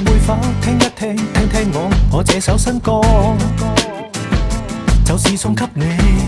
會否聽一聽，聽聽我這首新歌，就是送給你。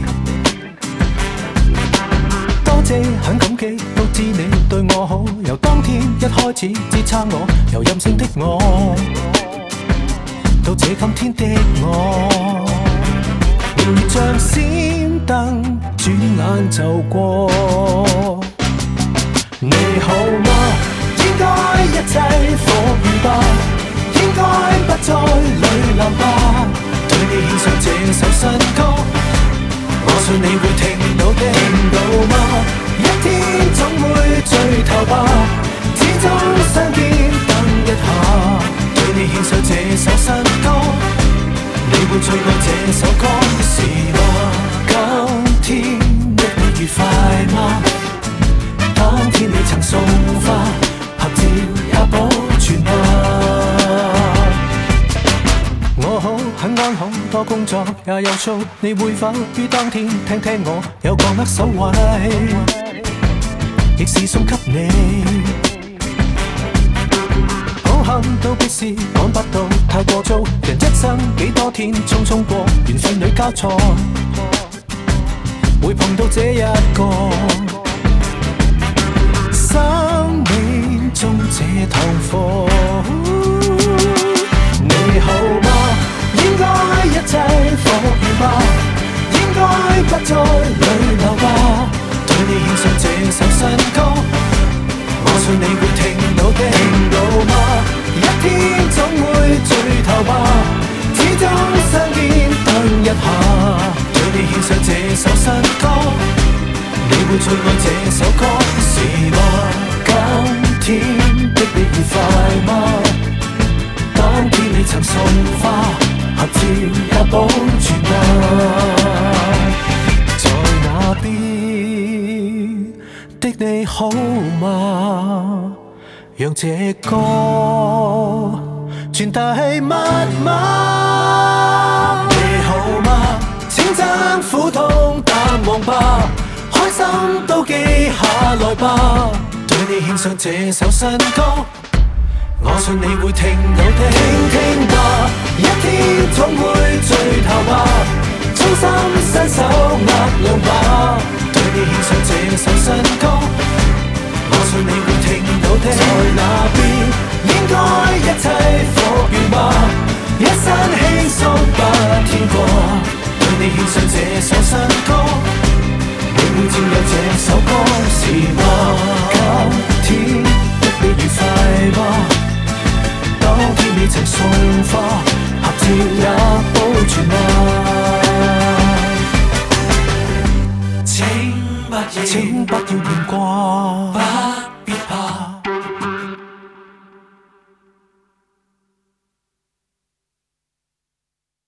多謝很感激，都知你對我好，由當天一開始支撐我，由任性的我到這今天的我，年月像閃燈，轉眼就過。你好嗎？應該一切復原吧，應該不再淚流吧。對你獻上這首新歌，我信你會聽到的。聽到嗎？一天總會聚頭吧，始終相見等一下。對你獻上這首新歌，你會最愛這首歌是嗎？今天的你愉快嗎？當天你曾送花，合照也保存嗎？我好很安好，多工作也有數，你會否於當天聽聽我有個握手位，亦是送給你。好幸都必是趕不到，太過糟，人一生幾多天匆匆過，緣分裏交錯，會碰到這一個。生命中這堂課，你好嗎？應該一切復原吧，應該不再淚流吧。對你獻上這首新歌，我信你會聽到的。聽到嗎？一天總會聚頭吧，始終相見等一下。對你獻上這首新歌，你會最愛這首歌是嗎？今天的你愉快嗎？當天你曾送花，合照也保存嗎？在那邊的你好嗎？讓這歌傳遞密碼。你好嗎？請將苦痛淡忘吧，開心都記下來吧。對你獻上這首新歌，我信你會聽到的。聽聽吧，一天總會聚頭吧，衷心伸手握兩把。對你獻上這首新歌，我信你會聽到的。在那邊應該一切復原吧，一生輕鬆不天過。對你獻上這首新歌，你會佔有這首歌是嗎？今天的你愉快嗎？當天你曾送花，合照也保存嗎？請不要念掛。